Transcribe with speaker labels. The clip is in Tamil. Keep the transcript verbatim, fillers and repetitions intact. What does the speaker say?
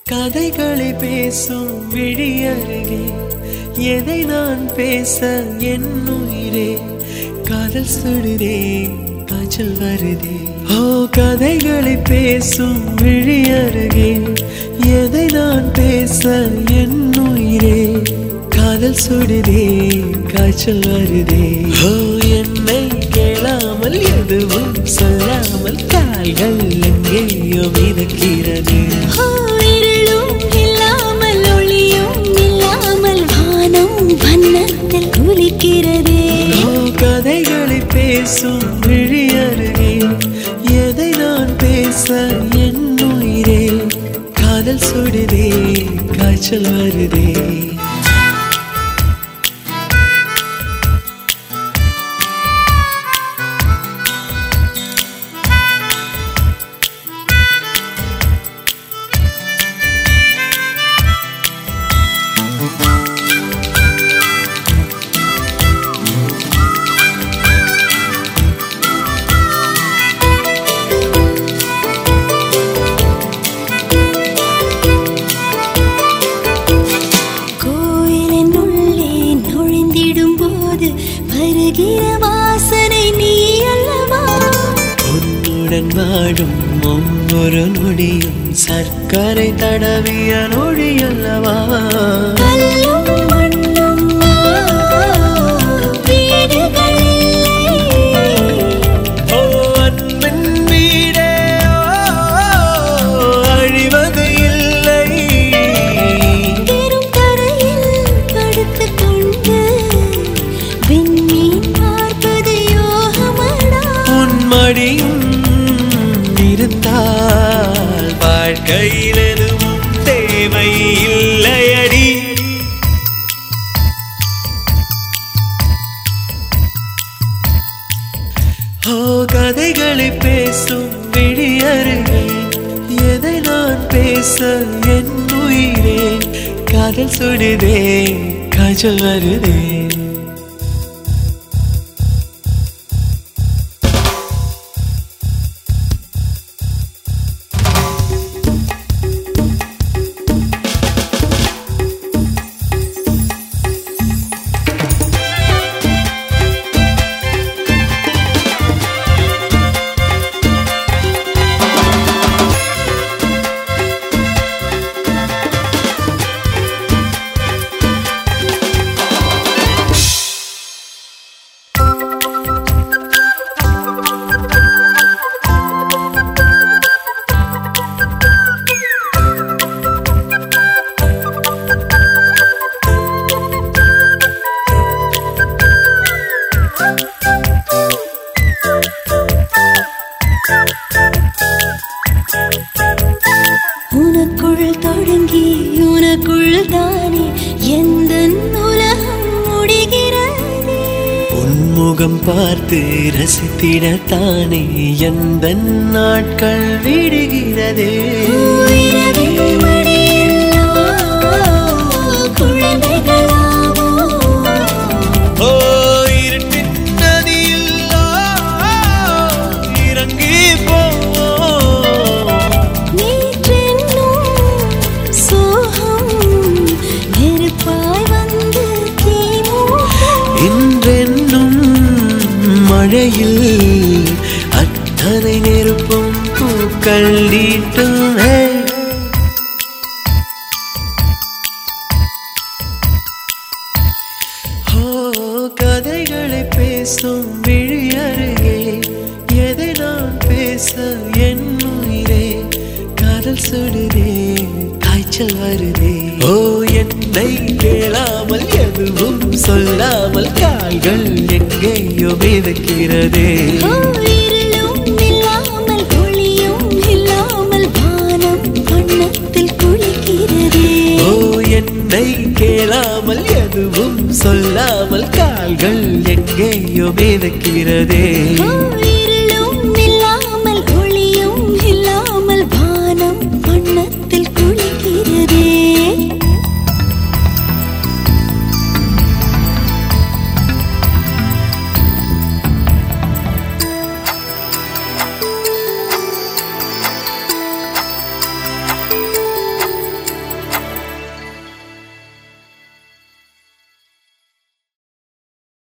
Speaker 1: கதைகளை பேசும் விழி அருகே எதை நான் பேச என் உயிரே காதல் சுடுதே காய்ச்சல் வருதே. ஓ கதைகளை பேசும் விழி அருகே எதை நான் பேச என் உயிரே காதல் சுடுதே காய்ச்சல் வருதே. ஓ என்னை கேளாமல் எதுவும் சொல்லாமல் கால்கள் எங்கேயோ மிதக்கிறது.
Speaker 2: இல்லாமல் ஒளியும் இல்லாமல் வானம் வண்ணத்தில் குளிக்கிறதே.
Speaker 1: ஓ கதைகளை பேசும் விழி அருகே எதை நான் பேச என் உயிரே காதல் சுடுதே காய்ச்சல் வருதே.
Speaker 2: வாசனை நீ அல்லவா
Speaker 1: உன்னுடன் வாடும் ஒவ்வொரு நொடியும் சர்க்கரை தடவிய நொடி அல்லவா. மடியும் இருந்தால் வாழ்க்கையில் எதுவும் தேவை இல்லையடி. ஓ கதைகளை பேசும் விழி அருகே எதை நான் பேச என் உயிரே காதல் சுடுதே காய்ச்சல் வருதே.
Speaker 2: உனக்குள் தொடங்கி உனக்குள் தானே எந்த உலகம் முடிகிறதே.
Speaker 1: உன்முகம் பார்த்து ரசித்திடத்தானே எந்த நாட்கள் விடுகிறதே. ஓ இருட்டின் நதியில் இறங்கி போ மழையில் அத்தனை நெருப்பும் பூக்கள் நீட்டும். ஓ கதைகளை பேசும் விழி அருகே எதை நான் பேச என் உயிரே காதல் சுடுதே காய்ச்சல் வருதே. ஓ என்னை கேளாமல் எதுவும் சொல்லாமல் கால்கள் எங்கேயோ மிதக்கிறதே.
Speaker 2: இல்லாமல் ஒளியும் இல்லாமல் வானம் வண்ணத்தில் குளிக்கிறதே.
Speaker 1: ஓ என்னை கேளாமல் எதுவும் சொல்லாமல் கால்கள் எங்கேயோ மிதக்கிறதே.